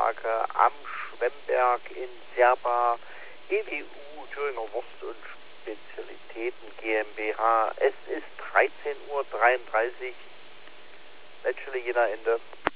Anlage am Schwemmberg in Serba, EWU Thüringer Wurst und Spezialitäten GmbH. Es ist 13:33 Uhr, Letztstelle Jena Ende.